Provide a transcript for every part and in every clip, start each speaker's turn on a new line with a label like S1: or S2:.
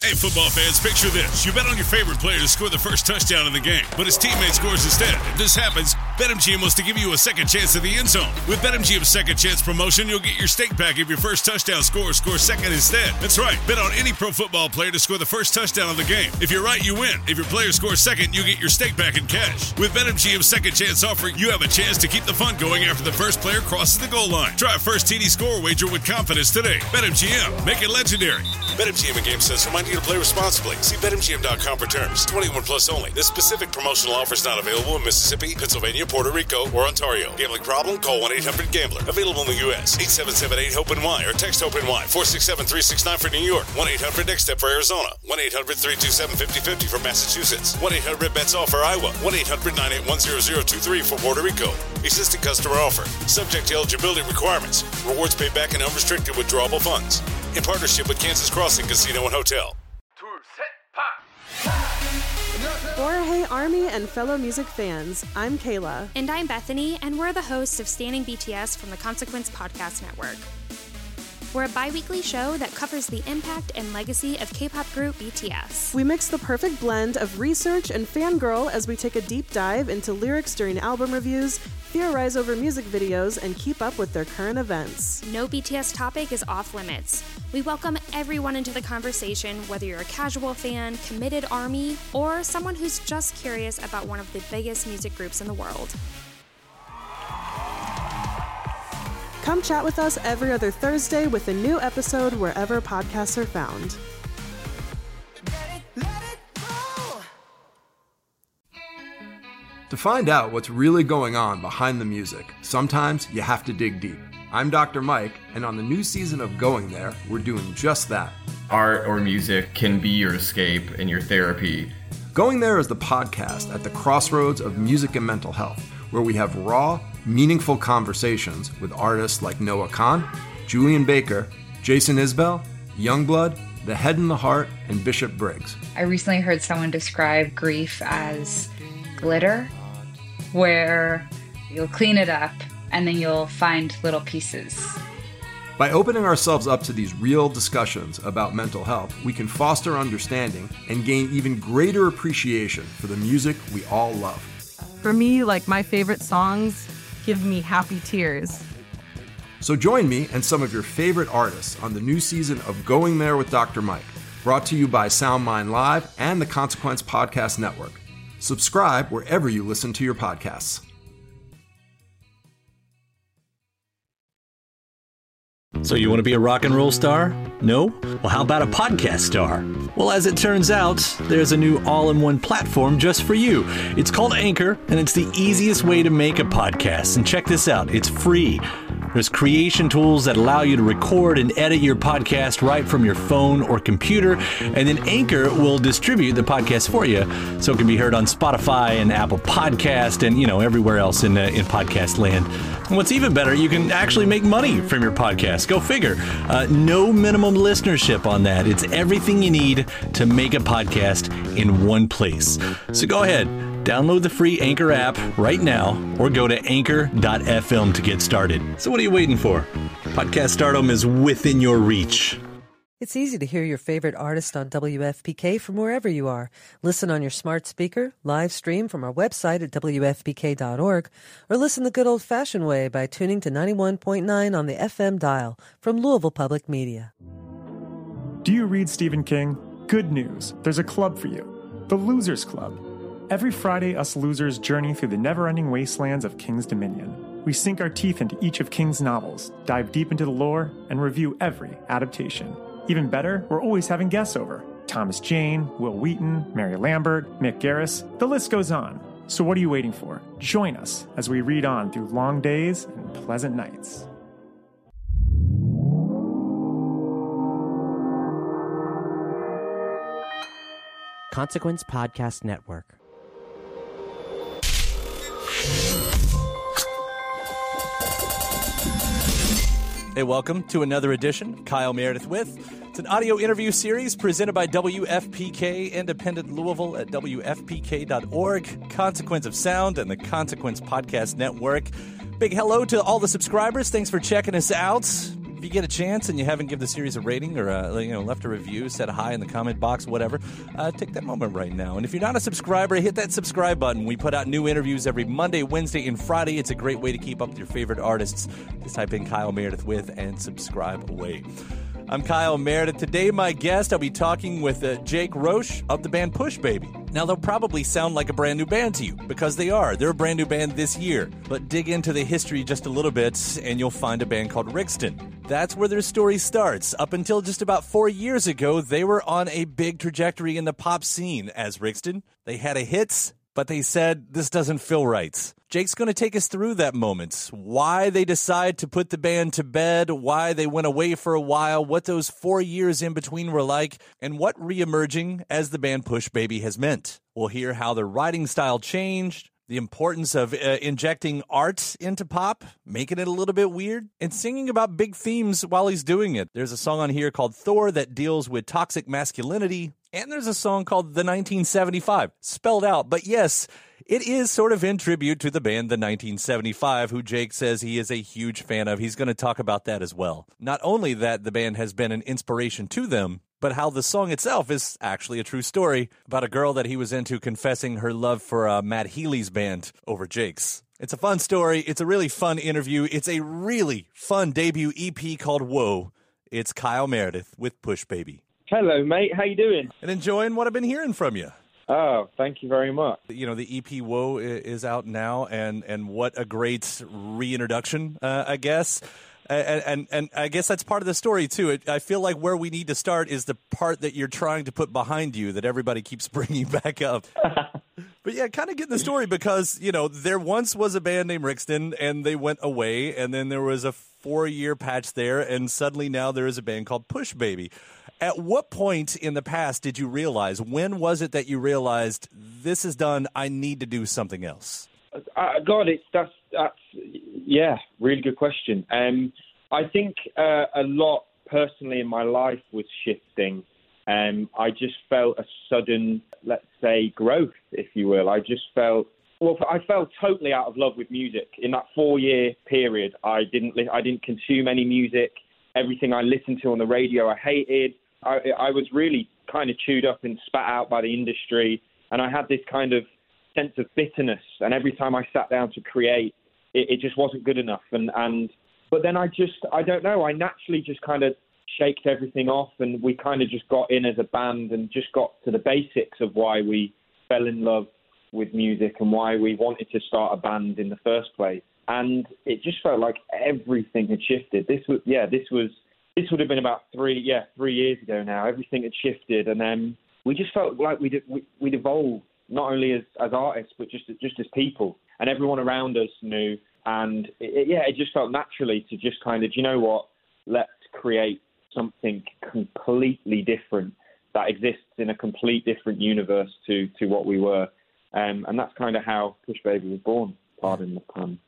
S1: Hey, football fans, picture this. You bet on your favorite player to score the first touchdown in the game, but his teammate scores instead. If this happens, BetMGM wants to give you a second chance at the end zone. With BetMGM's second chance promotion, you'll get your stake back if your first touchdown scores second instead. That's right. Bet on any pro football player to score the first touchdown of the game. If you're right, you win. If your player scores second, you get your stake back in cash. With BetMGM's second chance offer, you have a chance to keep the fun going after the first player crosses the goal line. Try a first TD score wager with confidence today. BetMGM. Make it legendary. BetMGM and GameSense remind you to play responsibly. See BetMGM.com for terms. 21 plus only. This specific promotional offer is not available in Mississippi, Pennsylvania, Puerto Rico, or Ontario. Gambling problem? Call 1-800-GAMBLER. Available in the U.S. 877-8-HOPE-NY or text HOPE-NY. 467-369 for New York. 1-800-NEXT-STEP for Arizona. 1-800-327-5050 for Massachusetts. 1-800-BETS-ALL for Iowa. 1-800-981-0023 for Puerto Rico. Existing customer offer. Subject to eligibility requirements. Rewards paid back in unrestricted withdrawable funds. In partnership with Kansas Crossing Casino and Hotel.
S2: For Hey Army and fellow music fans, I'm Kayla.
S3: And I'm Bethany, and we're the hosts of Standing BTS from the Consequence Podcast Network. We're a bi-weekly show that covers the impact and legacy of K-pop group BTS.
S2: We mix the perfect blend of research and fangirl as we take a deep dive into lyrics during album reviews, theorize over music videos, and keep up with their current events.
S3: No BTS topic is off limits. We welcome everyone into the conversation, whether you're a casual fan, committed ARMY, or someone who's just curious about one of the biggest music groups in the world.
S2: Come chat with us every other Thursday with a new episode wherever podcasts are found.
S4: To find out what's really going on behind the music, sometimes you have to dig deep. I'm Dr. Mike, and on the new season of Going There, we're doing just that.
S5: Art or music can be your escape and your therapy.
S4: Going There is the podcast at the crossroads of music and mental health, where we have raw, meaningful conversations with artists like Noah Kahn, Julian Baker, Jason Isbell, Youngblood, The Head and the Heart, and Bishop Briggs.
S6: I recently heard someone describe grief as glitter, where you'll clean it up and then you'll find little pieces.
S4: By opening ourselves up to these real discussions about mental health, we can foster understanding and gain even greater appreciation for the music we all love.
S7: For me, my favorite songs give me happy tears.
S4: So join me and some of your favorite artists on the new season of Going There with Dr. Mike, brought to you by SoundMind Live and the Consequence Podcast Network. Subscribe wherever you listen to your podcasts.
S8: So you want to be a rock and roll star? No? Well, how about a podcast star? Well, as it turns out, there's a new all-in-one platform just for you. It's called Anchor, and it's the easiest way to make a podcast. And check this out, it's free. There's creation tools that allow you to record and edit your podcast right from your phone or computer, and then Anchor will distribute the podcast for you so it can be heard on Spotify and Apple Podcast and, everywhere else in podcast land. And what's even better, you can actually make money from your podcast. Go figure. No minimum listenership on that. It's everything you need to make a podcast in one place. So go ahead. Download the free Anchor app right now or go to anchor.fm to get started. So what are you waiting for? Podcast stardom is within your reach.
S9: It's easy to hear your favorite artist on WFPK from wherever you are. Listen on your smart speaker, live stream from our website at WFPK.org, or listen the good old-fashioned way by tuning to 91.9 on the FM dial from Louisville Public Media.
S10: Do you read Stephen King? Good news. There's a club for you. The Losers Club. Every Friday, us losers journey through the never-ending wastelands of King's Dominion. We sink our teeth into each of King's novels, dive deep into the lore, and review every adaptation. Even better, we're always having guests over. Thomas Jane, Will Wheaton, Mary Lambert, Mick Garris, the list goes on. So what are you waiting for? Join us as we read on through long days and pleasant nights.
S11: Consequence Podcast Network.
S8: Hey, welcome to another edition. Kyle Meredith with. It's an audio interview series presented by WFPK Independent Louisville at WFPK.org, Consequence of Sound, and the Consequence Podcast Network. Big hello to all the subscribers. Thanks for checking us out. If you get a chance and you haven't given the series a rating or left a review, said hi in the comment box, whatever, take that moment right now. And if you're not a subscriber, hit that subscribe button. We put out new interviews every Monday, Wednesday, and Friday. It's a great way to keep up with your favorite artists. Just type in Kyle Meredith with and subscribe away. I'm Kyle Meredith. Today, my guest, I'll be talking with Jake Roche of the band Push Baby. Now, they'll probably sound like a brand new band to you, because they are. They're a brand new band this year. But dig into the history just a little bit, and you'll find a band called Rixton. That's where their story starts. Up until just about 4 years ago, they were on a big trajectory in the pop scene as Rixton. They had a hits, but they said, this doesn't feel right. Jake's going to take us through that moment, why they decide to put the band to bed, why they went away for a while, what those 4 years in between were like, and what reemerging as the band Push Baby has meant. We'll hear how their writing style changed, the importance of injecting art into pop, making it a little bit weird, and singing about big themes while he's doing it. There's a song on here called Thor that deals with toxic masculinity, and there's a song called The 1975, spelled out, but yes, it is sort of in tribute to the band The 1975, who Jake says he is a huge fan of. He's going to talk about that as well. Not only that the band has been an inspiration to them, but how the song itself is actually a true story about a girl that he was into confessing her love for Matt Healy's band over Jake's. It's a fun story. It's a really fun interview. It's a really fun debut EP called Whoa. It's Kyle Meredith with Push Baby.
S12: Hello, mate. How you doing?
S8: And enjoying what I've been hearing from you.
S12: Oh, thank you very much.
S8: You know, the EP Whoa is out now, and what a great reintroduction, I guess. And I guess that's part of the story, too. I feel like where we need to start is the part that you're trying to put behind you that everybody keeps bringing back up. But yeah, kind of getting the story because, you know, there once was a band named Rixton, and they went away, and then there was a 4-year patch there, and suddenly now there is a band called Push Baby. At what point in the past did you realize, when was it that you realized this is done, I need to do something else?
S12: God, that's really good question. I think a lot personally in my life was shifting. I just felt a sudden, let's say, growth, if you will. I fell totally out of love with music. In that 4-year period, I didn't consume any music. Everything I listened to on the radio, I hated. I was really kind of chewed up and spat out by the industry, and I had this kind of sense of bitterness. And every time I sat down to create, it just wasn't good enough. But then I don't know. I naturally just kind of shaked everything off, and we kind of just got in as a band and just got to the basics of why we fell in love with music and why we wanted to start a band in the first place. And it just felt like everything had shifted. This would have been about 3 years ago now. Everything had shifted, and then we just felt like we'd evolved, not only as artists, but just as people. And everyone around us knew. And it just felt naturally to just kind of, you know what, let's create something completely different that exists in a complete different universe to what we were. And that's kind of how Push Baby was born, pardon the pun.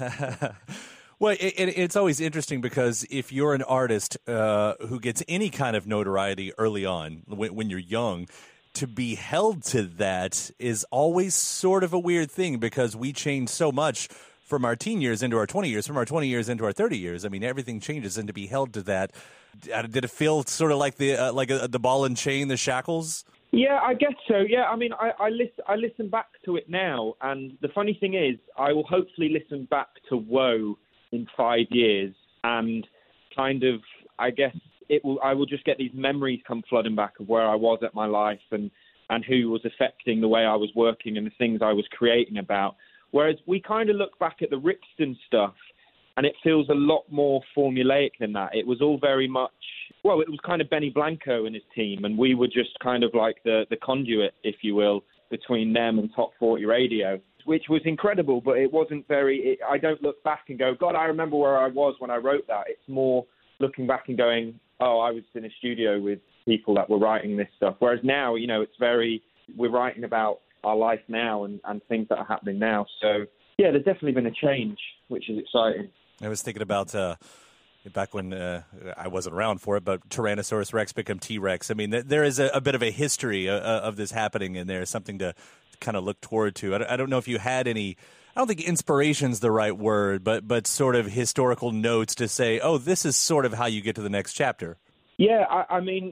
S8: Well, it's always interesting because if you're an artist who gets any kind of notoriety early on, when you're young, to be held to that is always sort of a weird thing because we change so much from our teen years into our 20 years, from our 20 years into our 30 years. I mean, everything changes, and to be held to that, did it feel sort of like the ball and chain, the shackles?
S12: Yeah, I guess so. Yeah, I mean, I listen back to it now, and the funny thing is, I will hopefully listen back to Whoa in 5 years, and kind of, I guess I will just get these memories come flooding back of where I was at my life and who was affecting the way I was working and the things I was creating about. Whereas we kind of look back at the Rixton stuff, and it feels a lot more formulaic than that. It was all very much, well, it was kind of Benny Blanco and his team, and we were just kind of like the conduit, if you will, between them and Top 40 Radio, which was incredible, but it wasn't very, I don't look back and go, God, I remember where I was when I wrote that. It's more looking back and going, oh, I was in a studio with people that were writing this stuff. Whereas now, you know, it's very, we're writing about our life now and things that are happening now. So, yeah, there's definitely been a change, which is exciting.
S8: I was thinking about back when I wasn't around for it, but Tyrannosaurus Rex become T-Rex. I mean, there is a bit of a history of this happening, and there's something to kind of look toward to. I don't know if you had any I don't think inspiration's the right word, but sort of historical notes to say, oh, this is sort of how you get to the next chapter.
S12: Yeah, I mean,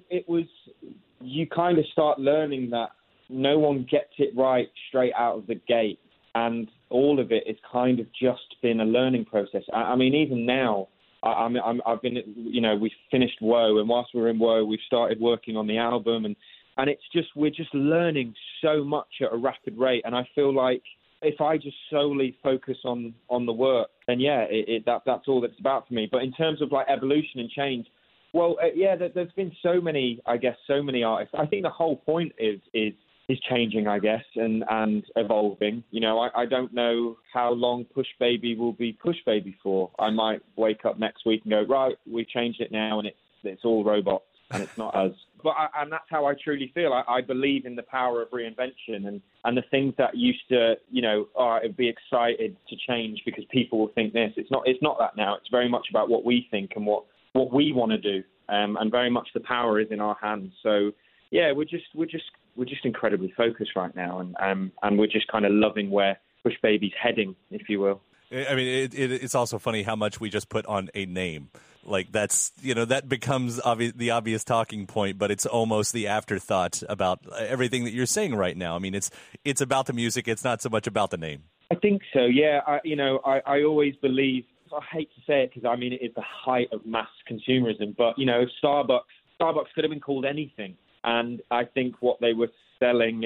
S12: you kind of start learning that no one gets it right straight out of the gate, and all of it has kind of just been a learning process. I mean, even now, I've been, we finished Woe, and whilst we were in Woe, we've started working on the album, and we're just learning so much at a rapid rate, and I feel like if I just solely focus on the work, then that's all it's about for me. But in terms of like evolution and change, well, there's been so many artists. I think the whole point is changing, I guess, and evolving. I don't know how long Push Baby will be Push Baby for. I might wake up next week and go, right, we changed it now, and it's all robots, and it's not us. And that's how I truly feel. I believe in the power of reinvention and the things that used to, I'd be excited to change because people will think this. It's not that now. It's very much about what we think and what we want to do, and very much the power is in our hands. So yeah, we're just incredibly focused right now, and we're just kind of loving where Push Baby's heading, if you will.
S8: I mean, it's also funny how much we just put on a name. Like that's, that becomes the obvious talking point, but it's almost the afterthought about everything that you're saying right now. I mean, it's about the music. It's not so much about the name.
S12: I think so. Yeah. I always believe, I hate to say it because I mean, it is the height of mass consumerism, but Starbucks could have been called anything. And I think what they were selling,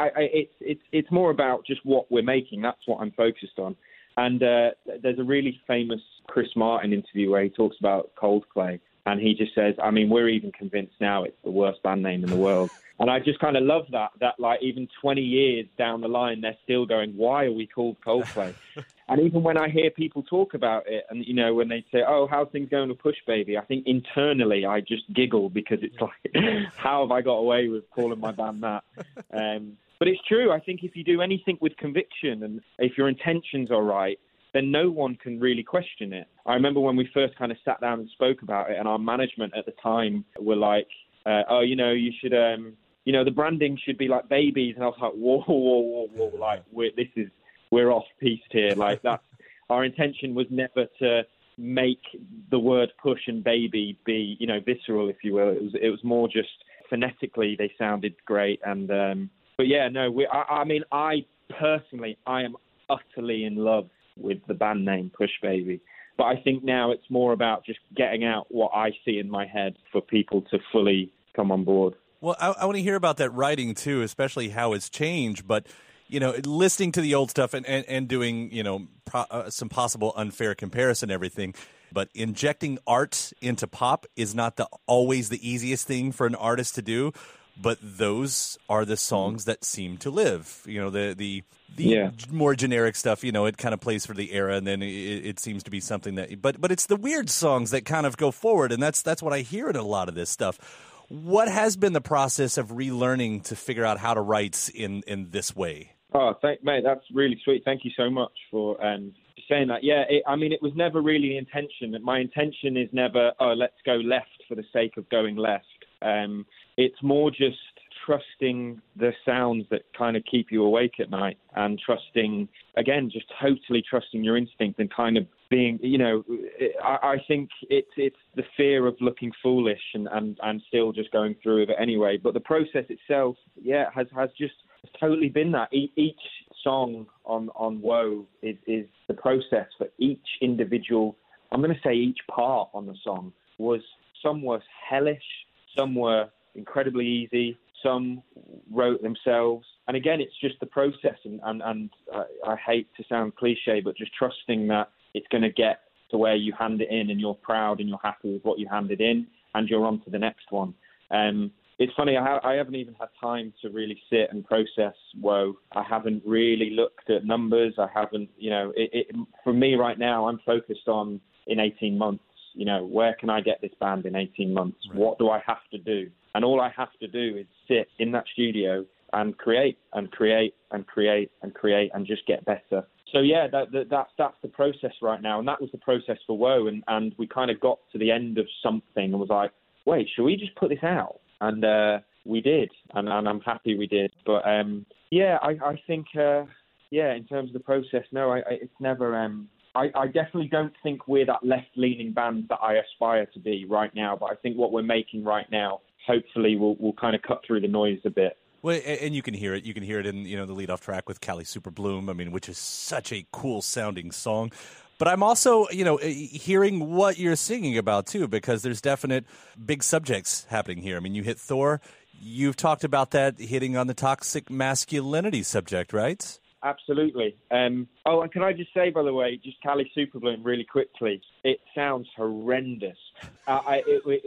S12: it's more about just what we're making. That's what I'm focused on. And there's a really famous Chris Martin interview where he talks about Coldplay, and he just says, I mean, we're even convinced now it's the worst band name in the world. And I just kind of love that like even 20 years down the line, they're still going, why are we called Coldplay? And even when I hear people talk about it and, when they say, oh, how's things going with Push Baby? I think internally I just giggle because it's like, how have I got away with calling my band that? But it's true. I think if you do anything with conviction and if your intentions are right, then no one can really question it. I remember when we first kind of sat down and spoke about it, and our management at the time were like, you should, the branding should be like babies. And I was like, whoa, like we're off piste here. Like that's, our intention was never to make the word push and baby be, visceral, if you will. It was more just phonetically they sounded great. And, but yeah, no, I personally am utterly in love with the band name Push Baby. But I think now it's more about just getting out what I see in my head for people to fully come on board.
S8: Well, I want to hear about that writing too, especially how it's changed. But, listening to the old stuff and doing, some possible unfair comparison, everything. But injecting art into pop is not always the easiest thing for an artist to do. But those are the songs that seem to live. The more generic stuff, it kind of plays for the era, and then it seems to be something that. But it's the weird songs that kind of go forward, and that's what I hear in a lot of this stuff. What has been the process of relearning to figure out how to write in this way?
S12: Oh, mate, that's really sweet. Thank you so much for saying that. Yeah, it was never really the intention. My intention is never, let's go left for the sake of going left. It's more just trusting the sounds that kind of keep you awake at night, and just totally trusting your instinct and kind of being, I think it's the fear of looking foolish and still just going through with it anyway. But the process itself, has just totally been that. Each song on Woe is the process for each individual. I'm going to say each part on the song some were hellish, some were incredibly easy, some wrote themselves. And again, it's just the process. And I hate to sound cliche, but just trusting that it's going to get to where you hand it in and you're proud and you're happy with what you handed in and you're on to the next one. It's funny, I haven't even had time to really sit and process Woe. I haven't really looked at numbers. I haven't, for me right now, I'm focused on in 18 months. Where can I get this band in 18 months? Right. What do I have to do? And all I have to do is sit in that studio and create and create and create and create and just get better. So yeah, that's the process right now. And that was the process for Woe. And we kind of got to the end of something and was like, wait, should we just put this out? And we did. And I'm happy we did. But I think in terms of the process, no, it's never. I definitely don't think we're that left-leaning band that I aspire to be right now. But I think what we're making right now, hopefully, will kind of cut through the noise a bit.
S8: Well, and you can hear it. You can hear it in the lead-off track with Callie Superbloom. I mean, which is such a cool-sounding song. But I'm also, hearing what you're singing about too, because there's definite big subjects happening here. I mean, you hit Thor. You've talked about that hitting on the toxic masculinity subject, right?
S12: Absolutely. And can I just say, by the way, just Callie Superbloom really quickly, it sounds horrendous. I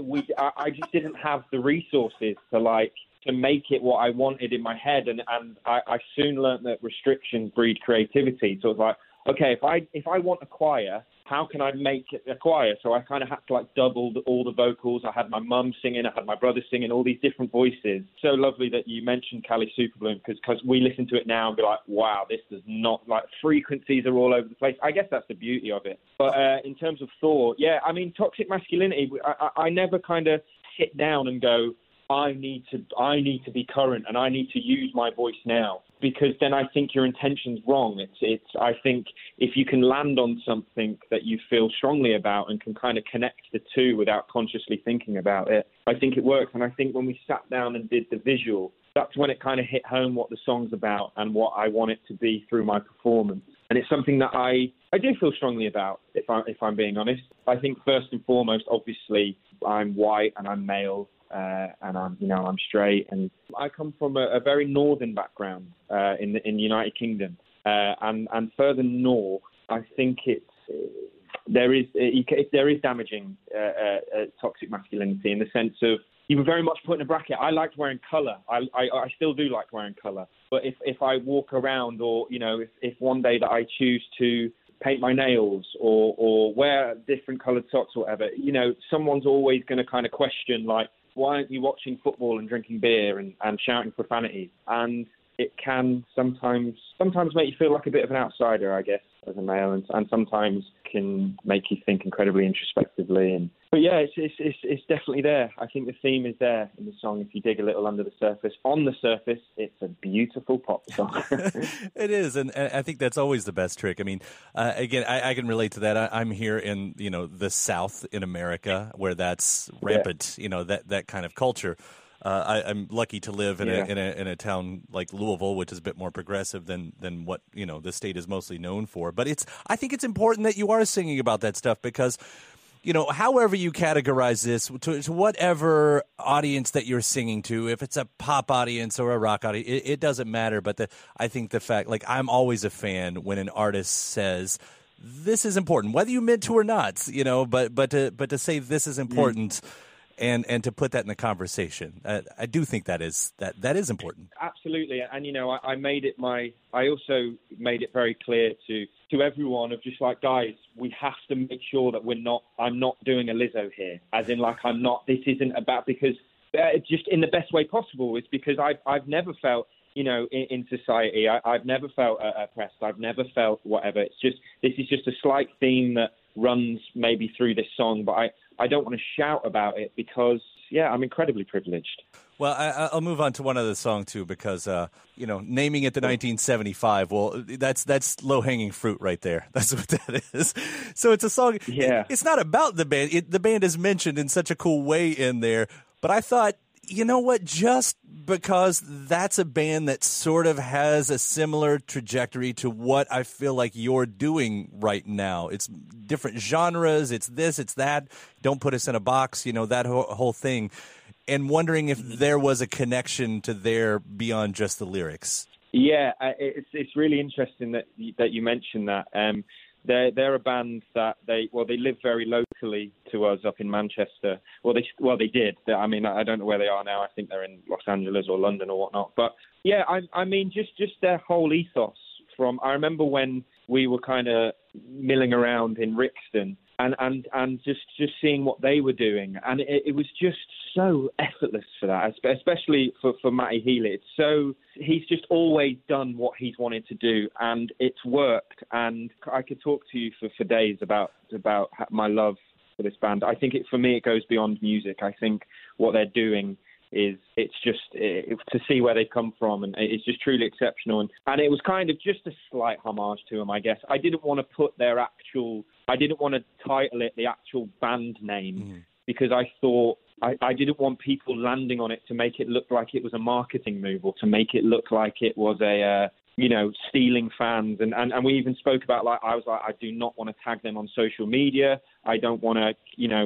S12: just didn't have the resources to make it what I wanted in my head, and I soon learned that restrictions breed creativity. So it was like, okay, if I want a choir, how can I make it a choir? So I kind of had to double all the vocals. I had my mum singing, I had my brother singing, all these different voices. So lovely that you mentioned Callie Superbloom, because we listen to it now and be like, wow, this does not, frequencies are all over the place. I guess that's the beauty of it. But in terms of Thor, toxic masculinity, I never kind of sit down and go, I need to be current and I need to use my voice now, because then I think your intention's wrong. I think if you can land on something that you feel strongly about and can kind of connect the two without consciously thinking about it, I think it works. And I think when we sat down and did the visual, that's when it kind of hit home what the song's about and what I want it to be through my performance. And it's something that I do feel strongly about, if I'm being honest. I think first and foremost, obviously, I'm white and I'm male. And I'm straight, and I come from a very northern background in the United Kingdom, and further north, I think there is damaging toxic masculinity in the sense of you were very much put in a bracket. I liked wearing colour. I still do like wearing colour, but if I walk around, or if one day that I choose to paint my nails or wear different coloured socks or whatever, someone's always going to kind of question why aren't you watching football and drinking beer and shouting profanities? And it can sometimes make you feel like a bit of an outsider, I guess, as a male, and sometimes can make you think incredibly introspectively. But yeah, it's definitely there. I think the theme is there in the song. If you dig a little under the surface, on the surface, it's a beautiful pop song.
S8: It is, and I think that's always the best trick. I mean, again, I can relate to that. I'm here in the South in America, where that's rampant. Yeah. That kind of culture. I'm lucky to live in a town like Louisville, which is a bit more progressive than what the state is mostly known for. But I think it's important that you are singing about that stuff, because however you categorize this, to whatever audience that you're singing to, if it's a pop audience or a rock audience, it doesn't matter. But I think the fact, I'm always a fan when an artist says, this is important, whether you meant to or not, but to say this is important. And to put that in the conversation, I do think that is important. Absolutely,
S12: and I also made it very clear to everyone of just guys, we have to make sure that I'm not doing a Lizzo here, as in I'm not. This isn't about, because just in the best way possible. It's because I've never felt in society. I've never felt oppressed. I've never felt whatever. This is just a slight theme that runs maybe through this song, but I don't want to shout about it because, I'm incredibly privileged.
S8: Well, I'll move on to one other song, too, because, naming it the 1975, well, that's low-hanging fruit right there. That's what that is. So it's a song. Yeah. It's not about the band. The band is mentioned in such a cool way in there, but I thought, you know what, just because that's a band that sort of has a similar trajectory to what I feel like you're doing right now. It's different genres, it's this, it's that, don't put us in a box, that whole thing. And wondering if there was a connection to there beyond just the lyrics.
S12: Yeah, it's really interesting that you mentioned that. They're a band that they live very locally to us up in Manchester. Well, they did. I mean, I don't know where they are now. I think they're in Los Angeles or London or whatnot. But yeah, I mean, just their whole ethos. I remember when we were kind of milling around in Rixton and just seeing what they were doing, and it was just so effortless for that, especially for Matty Healy. He's just always done what he's wanted to do, and it's worked. And I could talk to you for days about my love for this band. I think for me it goes beyond music. I think what they're doing it's just to see where they come from, and it's just truly exceptional. And it was kind of just a slight homage to them, I guess. I didn't want to put I didn't want to title it the actual band name because I thought I didn't want people landing on it to make it look like it was a marketing move or to make it look like it was stealing fans. And we even spoke about, I was like, I do not want to tag them on social media. I don't want to,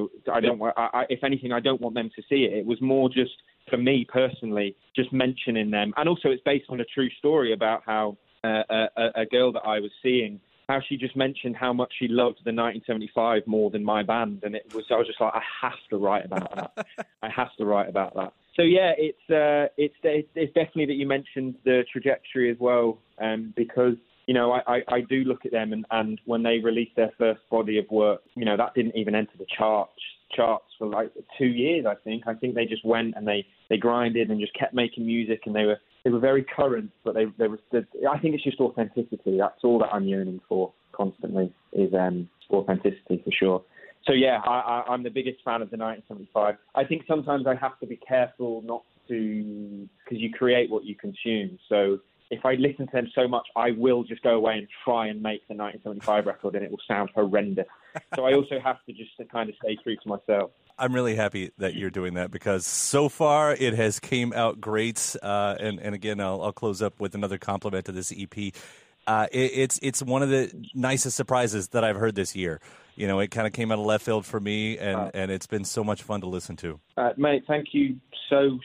S12: if anything, I don't want them to see it. It was more just, for me personally, just mentioning them. And also it's based on a true story about how a girl that I was seeing, how she just mentioned how much she loved the 1975 more than my band. And I was just like, I have to write about that. I have to write about that. So yeah, it's definitely that you mentioned the trajectory as well, because I do look at them and when they released their first body of work, that didn't even enter the charts for like 2 years. I think they just went and they grinded and just kept making music, and they were very current, but I think it's just authenticity. That's all that I'm yearning for constantly is authenticity for sure. So yeah, I'm the biggest fan of the 1975. I think sometimes I have to be careful not to, because you create what you consume. So if I listen to them so much, I will just go away and try and make the 1975 record, and it will sound horrendous. So I also have to just kind of stay true to myself.
S13: I'm really happy that you're doing that because so far it has came out great. And again, I'll close up with another compliment to this EP. It's one of the nicest surprises that I've heard this year. It kind of came out of left field for me, and it's been so much fun to listen to.
S12: Mate, thank you so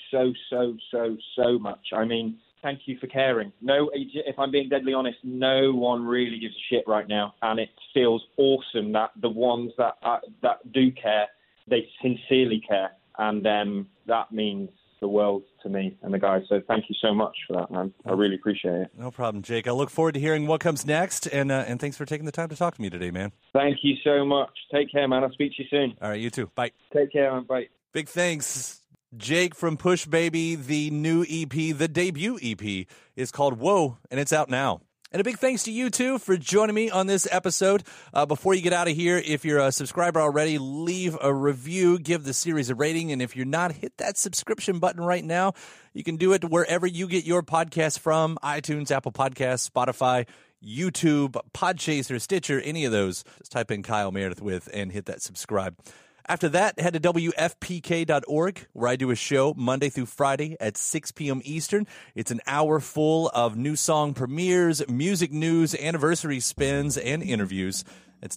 S12: much. I mean, thank you for caring. No, if I'm being deadly honest, no one really gives a shit right now, and it feels awesome that the ones that do care, they sincerely care, and that means the world to me and the guys. So thank you so much for that, man. I really appreciate it.
S13: No problem, Jake. I look forward to hearing what comes next, and thanks for taking the time to talk to me today, man.
S12: Thank you so much. Take care, man. I'll speak to you soon.
S13: All right, you too. Bye.
S12: Take care, man. Bye.
S13: Big thanks, Jake from Push Baby. The new EP, the debut EP, is called Whoa, and it's out now. And a big thanks to you, too, for joining me on this episode. Before you get out of here, if you're a subscriber already, leave a review, give the series a rating. And if you're not, hit that subscription button right now. You can do it wherever you get your podcast from, iTunes, Apple Podcasts, Spotify, YouTube, Podchaser, Stitcher, any of those. Just type in Kyle Meredith with and hit that subscribe. After that, head to WFPK.org, where I do a show Monday through Friday at 6 p.m. Eastern. It's an hour full of new song premieres, music news, anniversary spins, and interviews. It's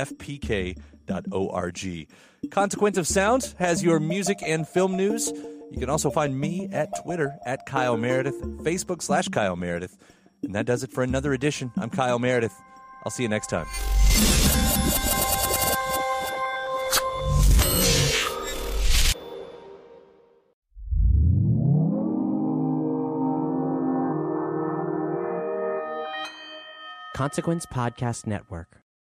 S13: WFPK.org. Consequence of Sound has your music and film news. You can also find me at Twitter at Kyle Meredith, Facebook /Kyle Meredith. And that does it for another edition. I'm Kyle Meredith. I'll see you next time.
S11: Consequence Podcast Network.